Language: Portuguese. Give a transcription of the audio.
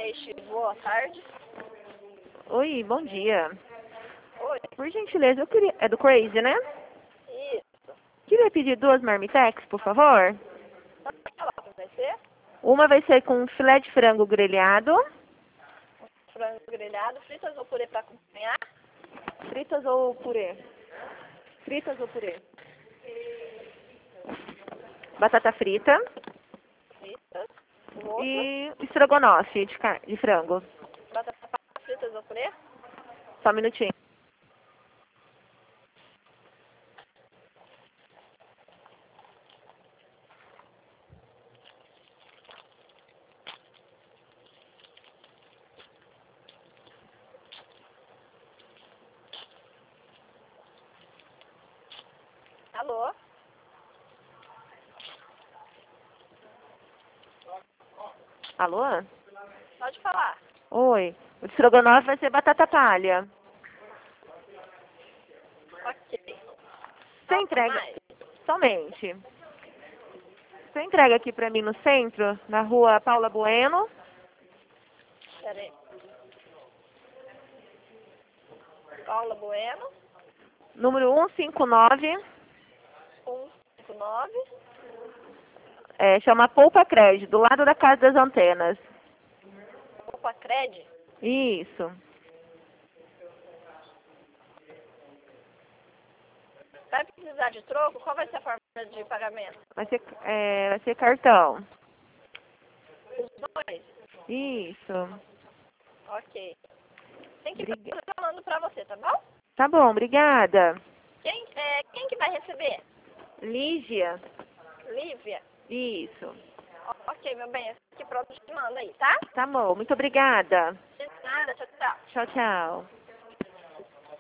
peixe, boa tarde. Oi, bom dia. Oi, Por gentileza, eu queria... É do Crazy, né? isso. Queria pedir 2 marmitex, por favor. Pode falar como vai ser? Uma vai ser com filé de frango grelhado. Frango grelhado, fritas ou purê para acompanhar? Fritas ou purê? Fritas ou purê? Batata frita. Fritas. O outro, E estrogonofe de frango. batata palha, fritas ou purê? Só um minutinho. Alô? Alô? Pode falar. Oi. O estrogonofe vai ser batata palha. Ok. Você Algo entrega... mais? Somente. Você entrega aqui pra mim no centro, na rua Paula Bueno, Pera aí. Paula Bueno, número 159, 159. chama Poupa Crédito, do lado da Casa das Antenas. Opa, Cred. Isso. Vai precisar de troco? Qual vai ser a forma de pagamento? Vai ser cartão. Os dois? Isso. Ok. Tem que Briga- estar falando pra você, tá bom? Tá bom, obrigada. Quem que vai receber? Lígia. Lívia? Isso. Ok, meu bem, esse aqui pronto te manda aí, tá? Tá bom, muito obrigada. De nada, tchau, tchau. Tchau, tchau.